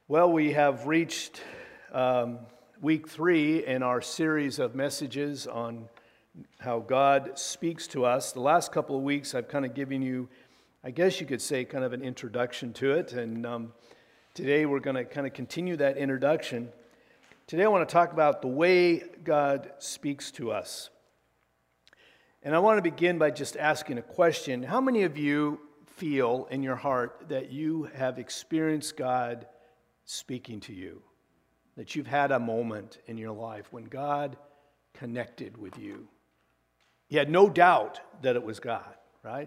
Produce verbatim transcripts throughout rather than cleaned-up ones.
Well, we have reached um, week three in our series of messages on how God speaks to us. The last couple of weeks I've kind of given you, I guess you could say, kind of an introduction to it. And um, today we're going to kind of continue that introduction. Today I want to talk about the way God speaks to us. And I want to begin by just asking a question. How many of you feel in your heart that you have experienced God speaking to you, that you've had a moment in your life when God connected with you? You had no doubt that it was God, right?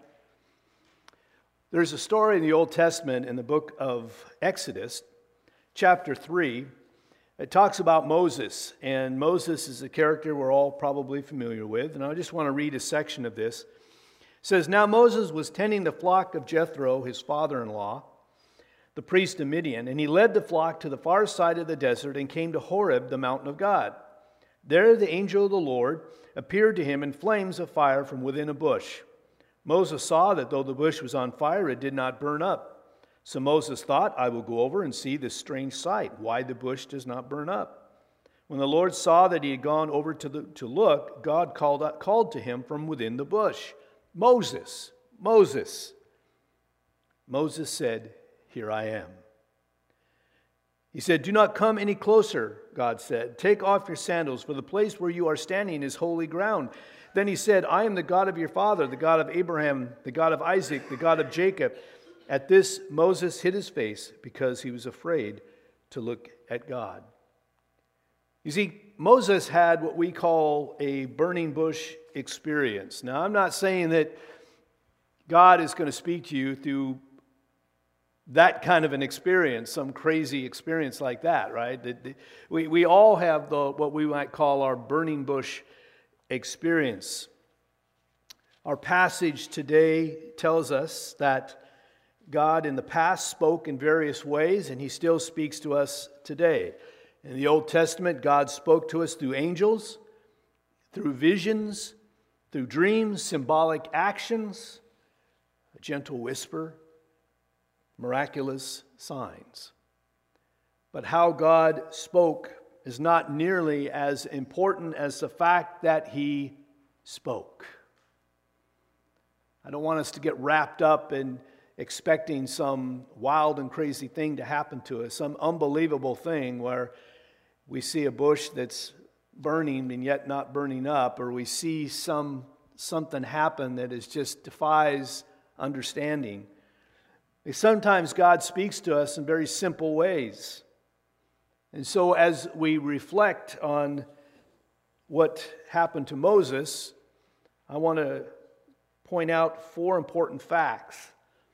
There's a story in the Old Testament in the book of Exodus, chapter three. It talks about Moses, and Moses is a character we're all probably familiar with, and I just want to read a section of this. It says, "Now Moses was tending the flock of Jethro, his father-in-law, the priest of Midian, and he led the flock to the far side of the desert and came to Horeb, the mountain of God. There the angel of the Lord appeared to him in flames of fire from within a bush. Moses saw that though the bush was on fire, it did not burn up. So Moses thought, I will go over and see this strange sight, why the bush does not burn up. When the Lord saw that he had gone over to, the, to look, God called, out, called to him from within the bush, Moses, Moses. Moses said, Here I am. He said, Do not come any closer, God said. Take off your sandals, for the place where you are standing is holy ground. Then he said, I am the God of your father, the God of Abraham, the God of Isaac, the God of Jacob. At this, Moses hid his face because he was afraid to look at God. You see, Moses had what we call a burning bush experience. Now, I'm not saying that God is going to speak to you through that kind of an experience, some crazy experience like that, right? We, we all have the what we might call our burning bush experience. Our passage today tells us that God in the past spoke in various ways, and He still speaks to us today. In the Old Testament, God spoke to us through angels, through visions, through dreams, symbolic actions, a gentle whisper, miraculous signs. But how God spoke is not nearly as important as the fact that He spoke. I don't want us to get wrapped up in expecting some wild and crazy thing to happen to us, some unbelievable thing where we see a bush that's burning and yet not burning up, or we see some something happen that is just defies understanding. Sometimes God speaks to us in very simple ways. And so as we reflect on what happened to Moses, I want to point out four important facts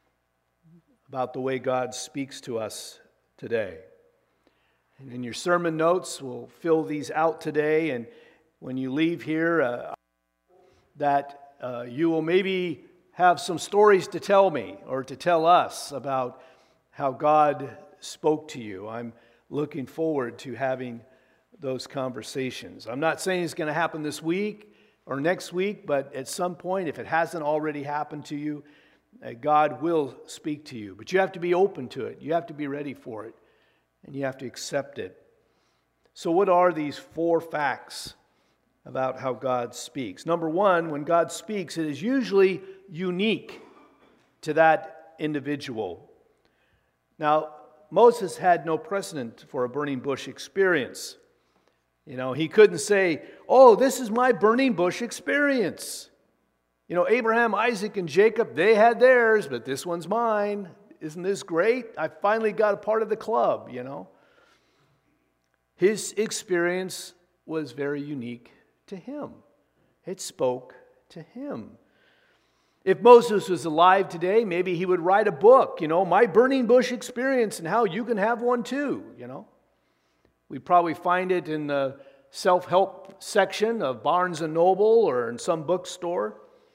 about the way God speaks to us today. And in your sermon notes, we'll fill these out today. And when you leave here, uh, that uh, you will maybe have some stories to tell me or to tell us about how God spoke to you. I'm looking forward to having those conversations. I'm not saying it's going to happen this week or next week, but at some point, if it hasn't already happened to you, uh, God will speak to you. But you have to be open to it. You have to be ready for it, and you have to accept it. So what are these four facts about how God speaks? Number one, when God speaks, it is usually unique to that individual. Now, Moses had no precedent for a burning bush experience. You know, he couldn't say, oh, this is my burning bush experience. You know, Abraham, Isaac, and Jacob, they had theirs, but this one's mine. Isn't this great? I finally got a part of the club, you know. His experience was very unique to him. It spoke to him. If Moses was alive today, maybe he would write a book, you know, My Burning Bush Experience and how you can have one too, you know. We'd probably find it in the self-help section of Barnes and Noble or in some bookstore.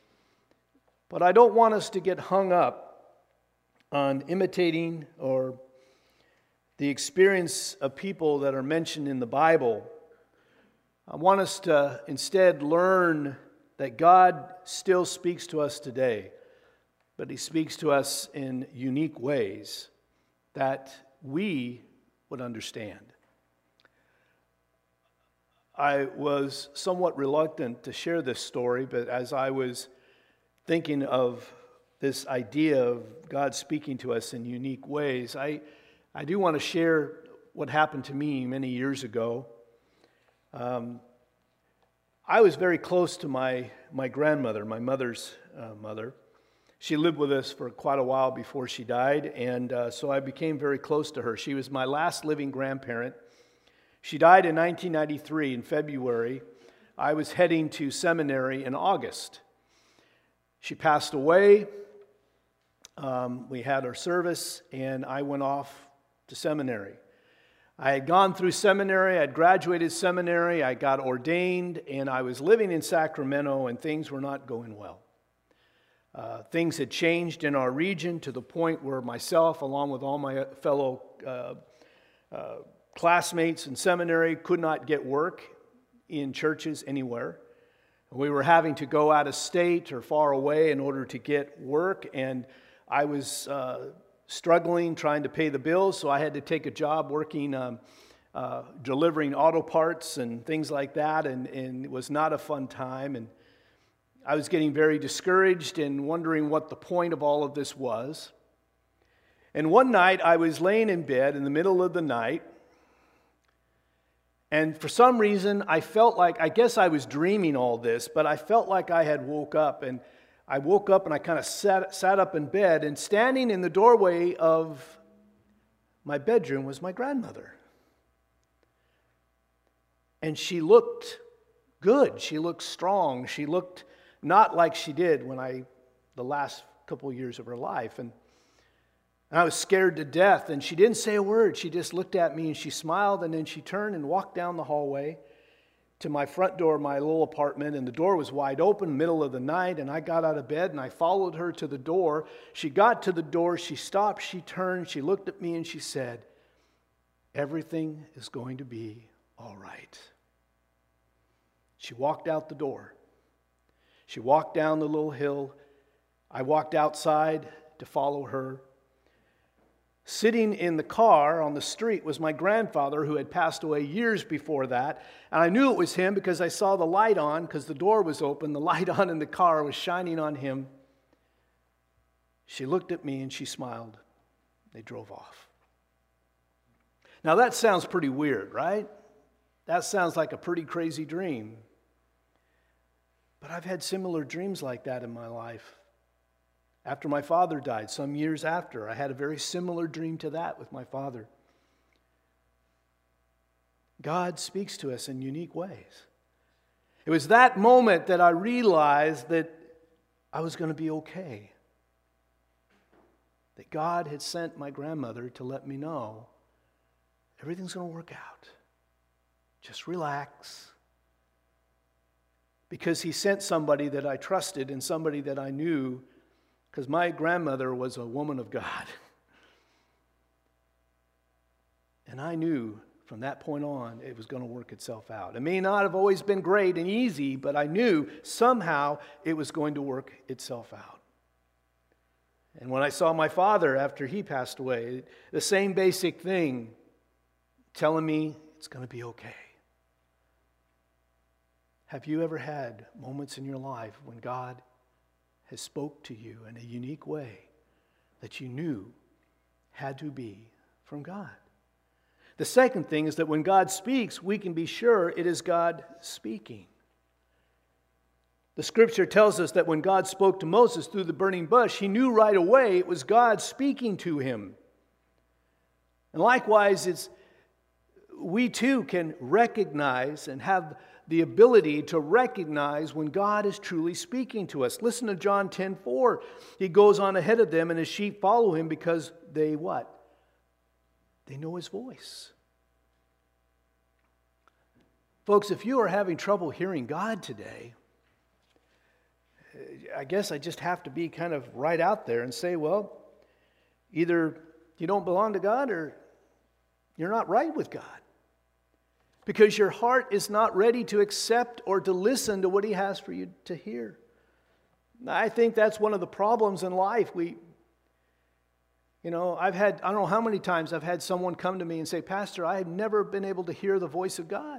But I don't want us to get hung up on imitating or the experience of people that are mentioned in the Bible. I want us to instead learn that God still speaks to us today, but He speaks to us in unique ways that we would understand. I was somewhat reluctant to share this story, but as I was thinking of this idea of God speaking to us in unique ways, I, I do want to share what happened to me many years ago. Um, I was very close to my, my grandmother, my mother's uh, mother. She lived with us for quite a while before she died, and uh, so I became very close to her. She was my last living grandparent. She died in nineteen ninety-three in February. I was heading to seminary in August. She passed away. Um, we had our service, and I went off to seminary. I had gone through seminary, I had graduated seminary, I got ordained, and I was living in Sacramento, and things were not going well. Uh, things had changed in our region to the point where myself, along with all my fellow uh, uh, classmates in seminary, could not get work in churches anywhere. We were having to go out of state or far away in order to get work, and I was uh, struggling trying to pay the bills, so I had to take a job working, um, uh, delivering auto parts and things like that, and, and it was not a fun time. And I was getting very discouraged and wondering what the point of all of this was. And one night I was laying in bed in the middle of the night, and for some reason I felt like, I guess I was dreaming all this, but I felt like I had woke up. And I woke up and I kind of sat, sat up in bed, and standing in the doorway of my bedroom was my grandmother. And she looked good. She looked strong. She looked not like she did when I, the last couple of years of her life. And, and I was scared to death, and she didn't say a word. She just looked at me and she smiled, and then she turned and walked down the hallway to my front door of my little apartment, and the door was wide open, middle of the night, and I got out of bed and I followed her to the door. She got to the door, she stopped, she turned, she looked at me and she said, "Everything is going to be all right." She walked out the door. She walked down the little hill. I walked outside to follow her. Sitting in the car on the street was my grandfather, who had passed away years before that. And I knew it was him because I saw the light on, because the door was open. The light on in the car was shining on him. She looked at me and she smiled. They drove off. Now that sounds pretty weird, right? That sounds like a pretty crazy dream. But I've had similar dreams like that in my life. After my father died, some years after, I had a very similar dream to that with my father. God speaks to us in unique ways. It was that moment that I realized that I was going to be okay. That God had sent my grandmother to let me know everything's going to work out. Just relax. Because He sent somebody that I trusted and somebody that I knew, because my grandmother was a woman of God. And I knew from that point on it was going to work itself out. It may not have always been great and easy, but I knew somehow it was going to work itself out. And when I saw my father after he passed away, the same basic thing, telling me it's going to be okay. Have you ever had moments in your life when God has spoke to you in a unique way that you knew had to be from God? The second thing is that when God speaks, we can be sure it is God speaking. The scripture tells us that when God spoke to Moses through the burning bush, he knew right away it was God speaking to him. And likewise, it's, we too can recognize and have the ability to recognize when God is truly speaking to us. Listen to John ten four. He goes on ahead of them, and his sheep follow him because they what? They know his voice. Folks, if you are having trouble hearing God today, I guess I just have to be kind of right out there and say, well, either you don't belong to God or you're not right with God. Because your heart is not ready to accept or to listen to what he has for you to hear. I think that's one of the problems in life. We, You know, I've had, I don't know how many times I've had someone come to me and say, Pastor, I have never been able to hear the voice of God.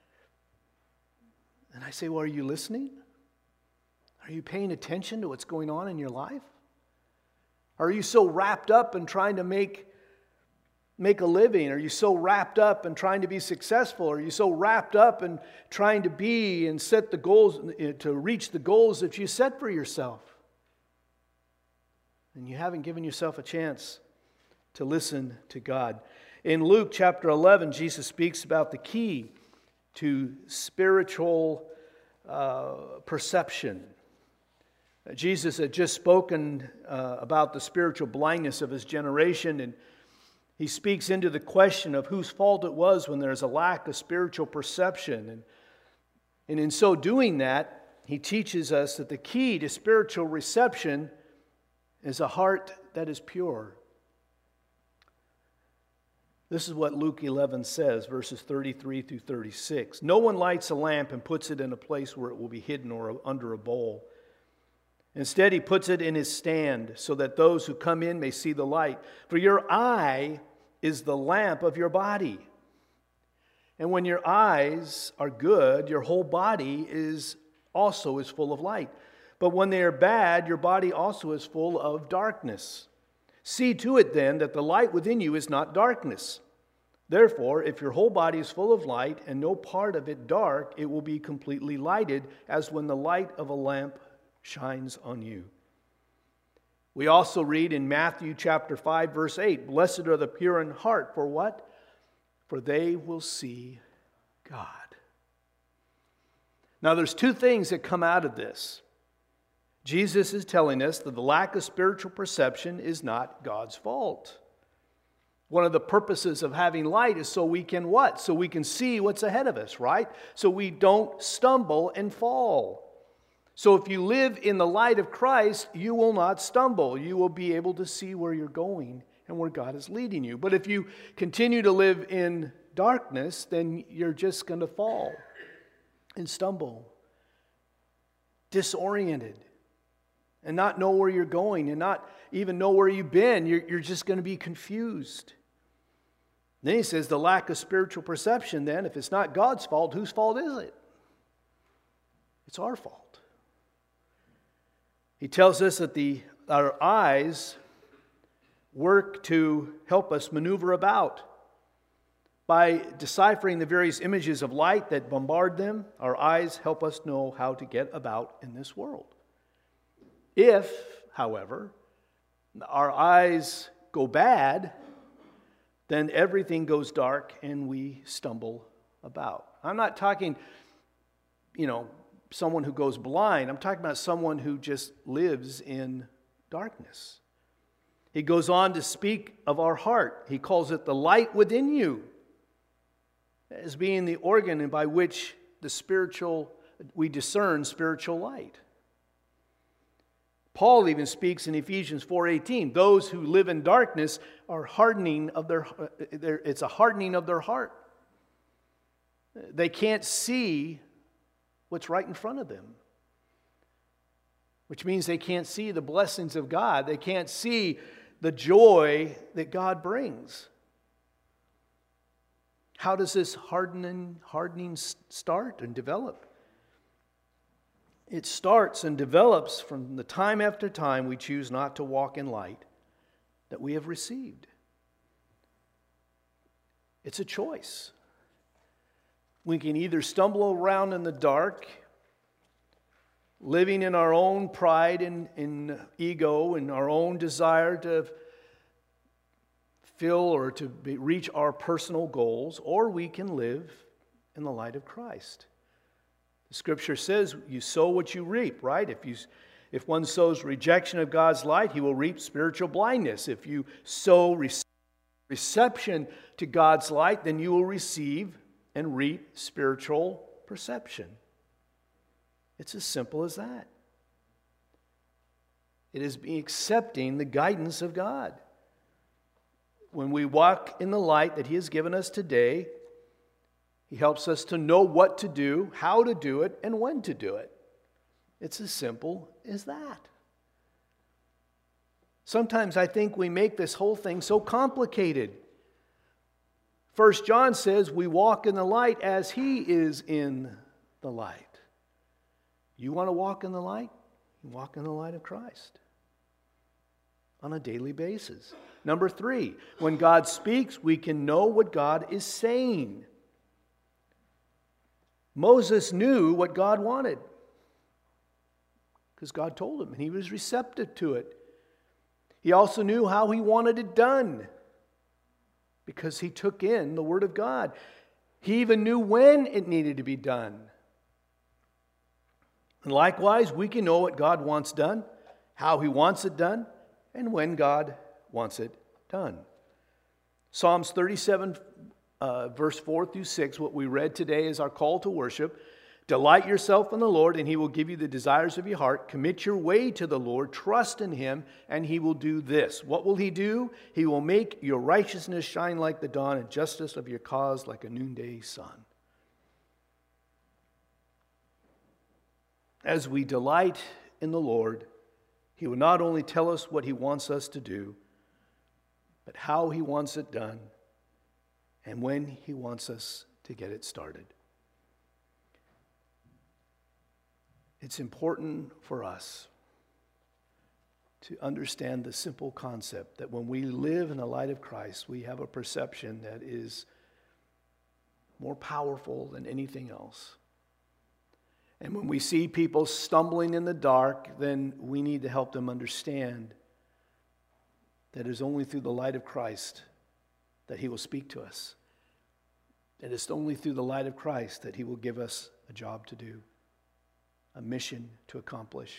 And I say, well, are you listening? Are you paying attention to what's going on in your life? Are you so wrapped up in trying to make, make a living? Are you so wrapped up in trying to be successful? Are you so wrapped up in trying to be and set the goals, to reach the goals that you set for yourself? And you haven't given yourself a chance to listen to God. In Luke chapter eleven, Jesus speaks about the key to spiritual uh, perception. Jesus had just spoken uh, about the spiritual blindness of his generation, and he speaks into the question of whose fault it was when there's a lack of spiritual perception. And, and in so doing that, he teaches us that the key to spiritual reception is a heart that is pure. This is what Luke eleven says, verses thirty-three through thirty-six. No one lights a lamp and puts it in a place where it will be hidden or under a bowl. Instead, he puts it in his stand so that those who come in may see the light. For your eye is the lamp of your body. And when your eyes are good, your whole body is also is full of light. But when they are bad, your body also is full of darkness. See to it then that the light within you is not darkness. Therefore, if your whole body is full of light and no part of it dark, it will be completely lighted, as when the light of a lamp shines on you. We also read in Matthew chapter five, verse eight, Blessed are the pure in heart, for what? For they will see God. Now there's two things that come out of this. Jesus is telling us that the lack of spiritual perception is not God's fault. One of the purposes of having light is so we can what? So we can see what's ahead of us, right? So we don't stumble and fall. So if you live in the light of Christ, you will not stumble. You will be able to see where you're going and where God is leading you. But if you continue to live in darkness, then you're just going to fall and stumble, disoriented, and not know where you're going and not even know where you've been. You're, you're just going to be confused. Then he says the lack of spiritual perception, then, if it's not God's fault, whose fault is it? It's our fault. He tells us that the our eyes work to help us maneuver about. By deciphering the various images of light that bombard them, our eyes help us know how to get about in this world. If, however, our eyes go bad, then everything goes dark and we stumble about. I'm not talking, you know, someone who goes blind. I'm talking about someone who just lives in darkness. He goes on to speak of our heart. He calls it the light within you, as being the organ by which the spiritual, we discern spiritual light. Paul even speaks in Ephesians four eighteen, those who live in darkness are hardening of their, it's a hardening of their heart. They can't see what's right in front of them, which means they can't see the blessings of God. They can't see the joy that God brings. How does this hardening, hardening start and develop? It starts and develops from the time after time we choose not to walk in light that we have received. It's a choice. We can either stumble around in the dark, living in our own pride and, and ego and our own desire to fill or to be, reach our personal goals, or we can live in the light of Christ. The Scripture says you sow what you reap, right? If you, if one sows rejection of God's light, he will reap spiritual blindness. If you sow reception to God's light, then you will receive and reap spiritual perception. It's as simple as that. It is accepting the guidance of God. When we walk in the light that He has given us today, He helps us to know what to do, how to do it, and when to do it. It's as simple as that. Sometimes I think we make this whole thing so complicated. First John says we walk in the light as he is in the light. You want to walk in the light? Walk in the light of Christ on a daily basis. Number three, when God speaks, we can know what God is saying. Moses knew what God wanted because God told him, and he was receptive to it. He also knew how he wanted it done because he took in the Word of God. He even knew when it needed to be done. And likewise, we can know what God wants done, how he wants it done, and when God wants it done. Psalms thirty-seven, uh, verse four through six, what we read today is our call to worship. Delight yourself in the Lord, and he will give you the desires of your heart. Commit your way to the Lord, trust in him, and he will do this. What will he do? He will make your righteousness shine like the dawn, and justice of your cause like a noonday sun. As we delight in the Lord, he will not only tell us what he wants us to do, but how he wants it done and when he wants us to get it started. It's important for us to understand the simple concept that when we live in the light of Christ, we have a perception that is more powerful than anything else. And when we see people stumbling in the dark, then we need to help them understand that it is only through the light of Christ that he will speak to us. It is only through the light of Christ that he will give us a job to do, a mission to accomplish.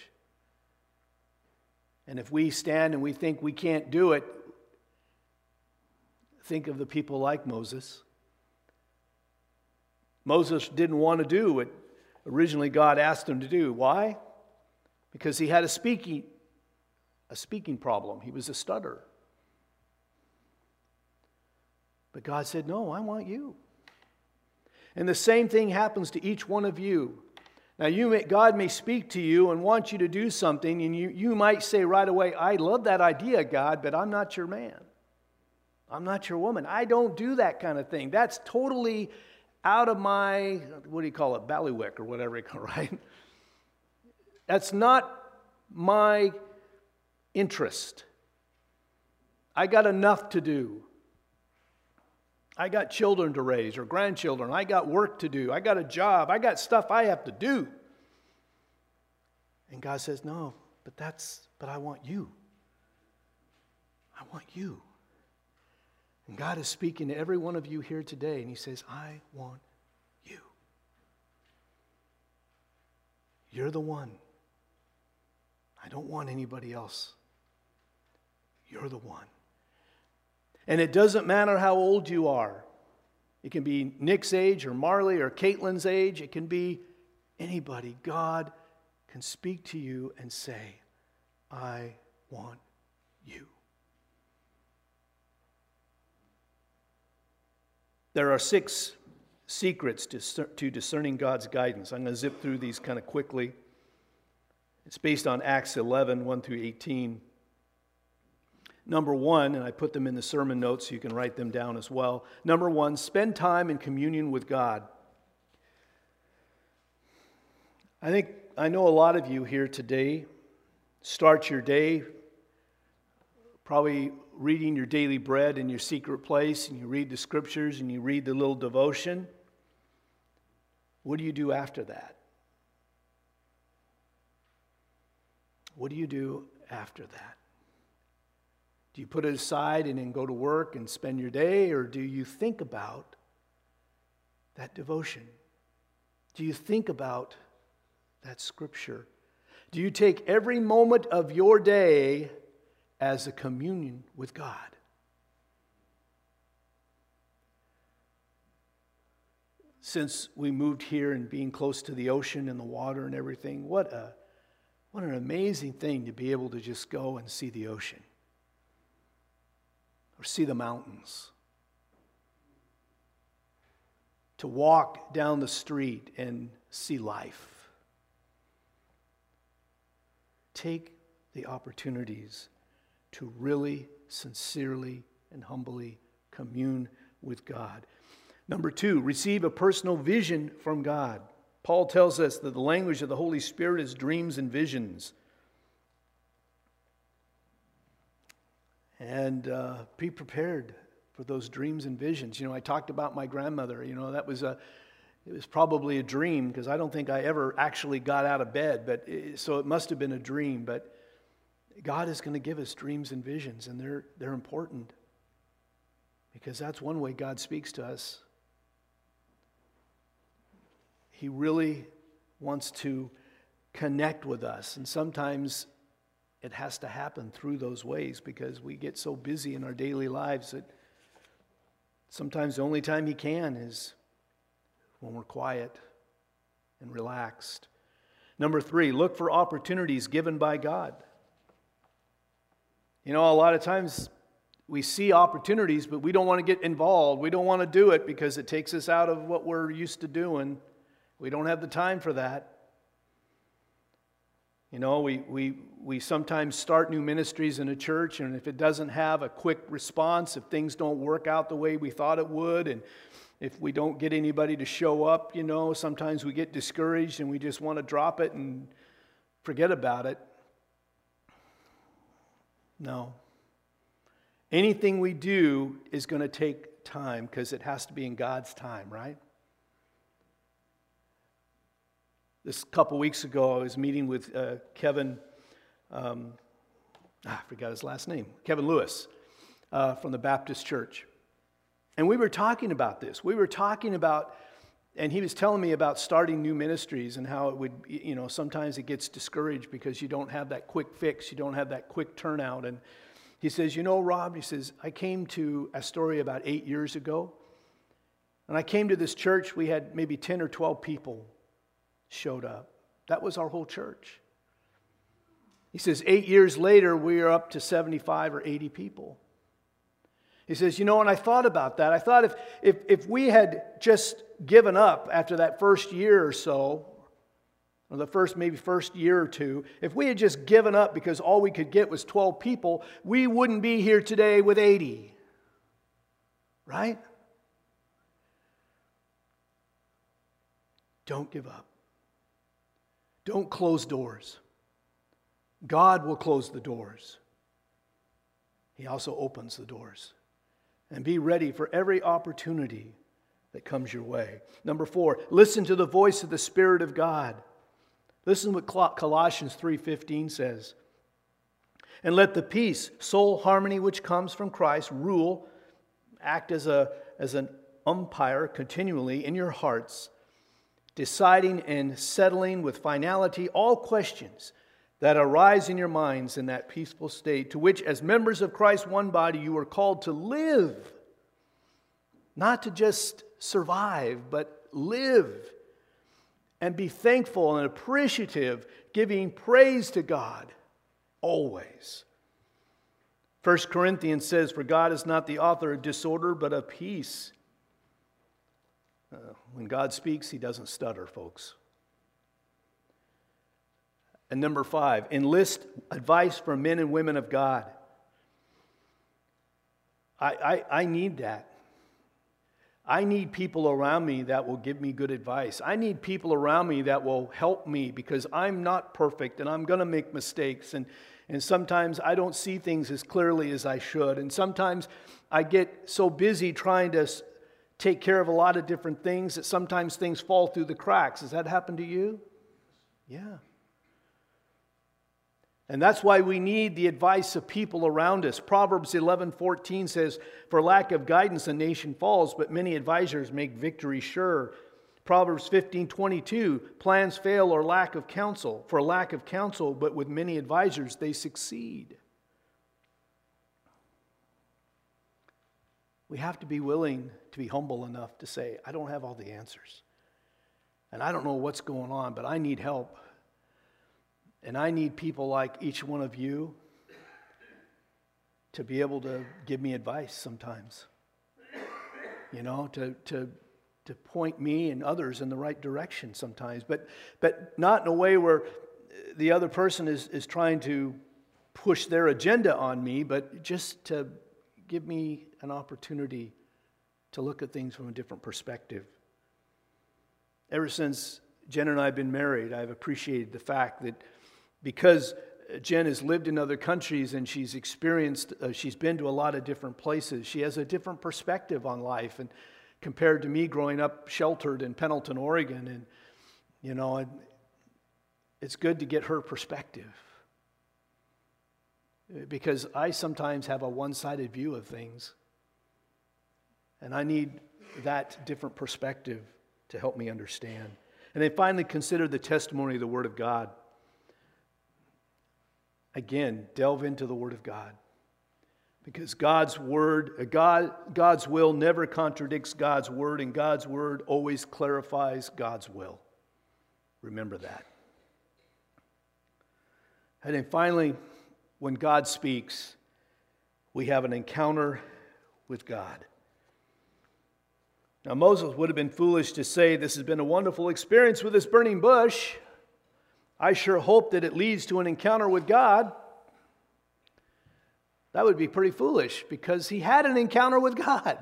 And if we stand and we think we can't do it, think of the people like Moses. Moses didn't want to do what originally God asked him to do. Why? Because he had a speaking, a speaking problem. He was a stutterer. But God said, no, I want you. And the same thing happens to each one of you. Now, you may, God may speak to you and want you to do something, and you, you might say right away, I love that idea, God, but I'm not your man. I'm not your woman. I don't do that kind of thing. That's totally out of my, what do you call it, ballywick or whatever you call it, right? That's not my interest. I got enough to do. I got children to raise or grandchildren. I got work to do. I got a job. I got stuff I have to do. And God says, no, but that's, but I want you. I want you. And God is speaking to every one of you here today, and he says, I want you. You're the one. I don't want anybody else. You're the one. And it doesn't matter how old you are. It can be Nick's age or Marley or Caitlin's age. It can be anybody. God can speak to you and say, I want you. There are six secrets to, to discerning God's guidance. I'm going to zip through these kind of quickly. It's based on Acts eleven, one through eighteen. Number one, and I put them in the sermon notes so you can write them down as well. Number one, spend time in communion with God. I think, I know a lot of you here today start your day probably reading your daily bread in your secret place, and you read the scriptures and you read the little devotion. What do you do after that? What do you do after that? Do you put it aside and then go to work and spend your day, or do you think about that devotion? Do you think about that scripture? Do you take every moment of your day as a communion with God? Since we moved here and being close to the ocean and the water and everything, what a what an amazing thing to be able to just go and see the ocean or see the mountains. To walk down the street and see life. Take the opportunities to really, sincerely, and humbly commune with God. Number two, receive a personal vision from God. Paul tells us that the language of the Holy Spirit is dreams and visions. And uh, be prepared for those dreams and visions. You know, I talked about my grandmother. You know, that was a, it was probably a dream because I don't think I ever actually got out of bed. But it, so it must have been a dream. But God is going to give us dreams and visions, and they're they're important because that's one way God speaks to us. He really wants to connect with us, and sometimes it has to happen through those ways because we get so busy in our daily lives that sometimes the only time He can is when we're quiet and relaxed. Number three, look for opportunities given by God. You know, a lot of times we see opportunities, but we don't want to get involved. We don't want to do it because it takes us out of what we're used to doing. We don't have the time for that. You know, we, we, we sometimes start new ministries in a church, and if it doesn't have a quick response, if things don't work out the way we thought it would, and if we don't get anybody to show up, you know, sometimes we get discouraged and we just want to drop it and forget about it. No. Anything we do is going to take time because it has to be in God's time, right? This couple weeks ago, I was meeting with uh, Kevin, um, I forgot his last name, Kevin Lewis uh, from the Baptist Church. And we were talking about this. We were talking about, and he was telling me about starting new ministries and how it would, you know, sometimes it gets discouraged because you don't have that quick fix, you don't have that quick turnout. And he says, you know, Rob, he says, I came to Astoria about eight years ago, and I came to this church, we had maybe ten or twelve people showed up. That was our whole church. He says, eight years later, we are up to seventy-five or eighty people. He says, you know, and I thought about that. I thought if, if, if we had just given up after that first year or so, or the first, maybe first year or two, if we had just given up because all we could get was twelve people, we wouldn't be here today with eighty. Right? Don't give up. Don't close doors. God will close the doors. He also opens the doors. And be ready for every opportunity that comes your way. Number four, listen to the voice of the Spirit of God. Listen to what Colossians three fifteen says. And let the peace, soul harmony which comes from Christ rule, act as a as an umpire continually in your hearts, deciding and settling with finality all questions that arise in your minds in that peaceful state, to which as members of Christ's one body you are called to live. Not to just survive, but live. And be thankful and appreciative, giving praise to God always. First Corinthians says, for God is not the author of disorder, but of peace. Uh, when God speaks, He doesn't stutter, folks. And number five, enlist advice from men and women of God. I, I, I need that. I need people around me that will give me good advice. I need people around me that will help me because I'm not perfect and I'm going to make mistakes. And, and sometimes I don't see things as clearly as I should. And sometimes I get so busy trying to take care of a lot of different things that sometimes things fall through the cracks. Has that happened to you? Yeah. And that's why we need the advice of people around us. Proverbs eleven fourteen says, for lack of guidance a nation falls, but many advisors make victory sure. Proverbs fifteen twenty-two, plans fail or lack of counsel. For lack of counsel, but with many advisors they succeed. We have to be willing to be humble enough to say, I don't have all the answers. And I don't know what's going on, but I need help. And I need people like each one of you to be able to give me advice sometimes. You know, to to to point me and others in the right direction sometimes. But but not in a way where the other person is, is trying to push their agenda on me, but just to give me an opportunity to look at things from a different perspective. Ever since Jen and I have been married, I've appreciated the fact that because Jen has lived in other countries and she's experienced, uh, she's been to a lot of different places, she has a different perspective on life, and compared to me growing up sheltered in Pendleton, Oregon, and you know, and it's good to get her perspective, because I sometimes have a one-sided view of things, and I need that different perspective to help me understand. And then finally, consider the testimony of the Word of God. Again, delve into the Word of God, because God's Word, God, God's will never contradicts God's Word, and God's Word always clarifies God's will. Remember that. And then finally, when God speaks, we have an encounter with God. Now, Moses would have been foolish to say, "This has been a wonderful experience with this burning bush. I sure hope that it leads to an encounter with God." That would be pretty foolish, because he had an encounter with God.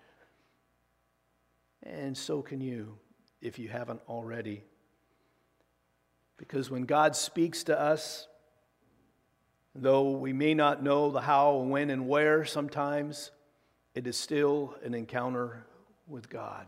And so can you, if you haven't already. Because when God speaks to us, though we may not know the how, when, and where sometimes, it is still an encounter with God.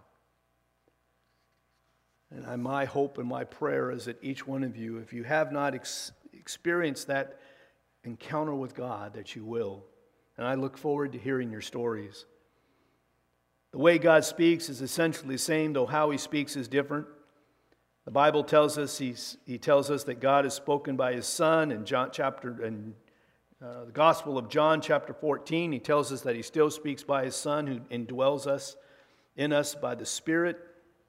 And my hope and my prayer is that each one of you, if you have not ex- experienced that encounter with God, that you will. And I look forward to hearing your stories. The way God speaks is essentially the same, though how he speaks is different. The Bible tells us, he's, he tells us that God has spoken by his Son in John chapter, in uh, the Gospel of John chapter fourteen. He tells us that he still speaks by his Son who indwells us, in us by the Spirit.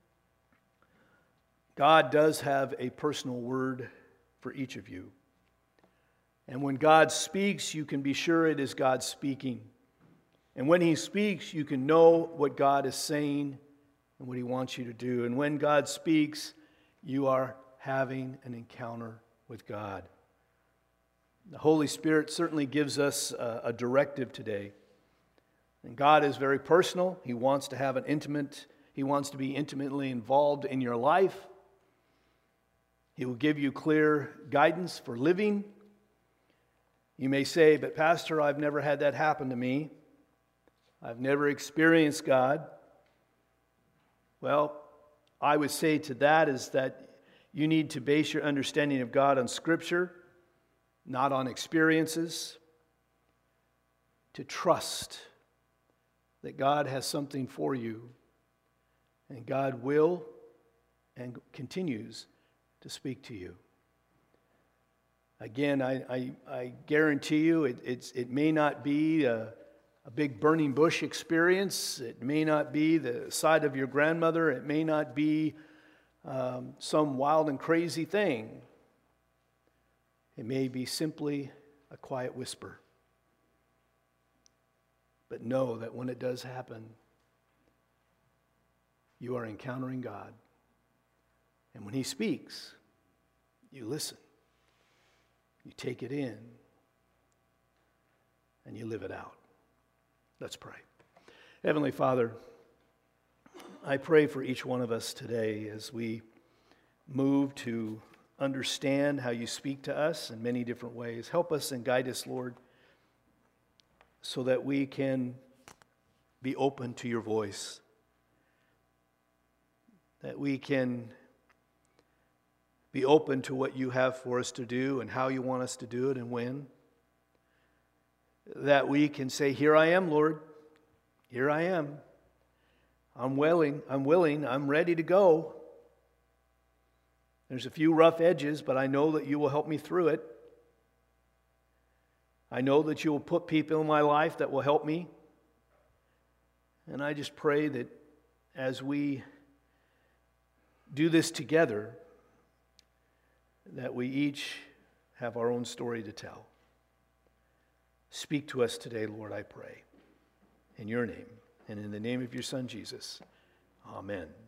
God does have a personal word for each of you. And when God speaks, you can be sure it is God speaking. And when he speaks, you can know what God is saying and what he wants you to do. And when God speaks, you are having an encounter with God. The Holy Spirit certainly gives us a, a directive today. And God is very personal. He wants to have an intimate, he wants to be intimately involved in your life. He will give you clear guidance for living. You may say, "But Pastor, I've never had that happen to me. I've never experienced God." Well, I would say to that is that you need to base your understanding of God on Scripture, not on experiences. To trust that God has something for you, and God will and continues to speak to you. Again, I, I, I guarantee you it, it's, it may not be a, a big burning bush experience. It may not be the sight of your grandmother. It may not be um, some wild and crazy thing. It may be simply a quiet whisper. But know that when it does happen, you are encountering God. And when he speaks, you listen. You take it in. And you live it out. Let's pray. Heavenly Father, I pray for each one of us today as we move to understand how you speak to us in many different ways. Help us and guide us, Lord, so that we can be open to your voice, that we can be open to what you have for us to do and how you want us to do it and when, that we can say, "Here I am, Lord, here I am. I'm willing, I'm willing, I'm ready to go. There's a few rough edges, but I know that you will help me through it. I know that you will put people in my life that will help me. And I just pray that as we do this together, that we each have our own story to tell. Speak to us today, Lord, I pray. In your name, and in the name of your Son, Jesus. Amen.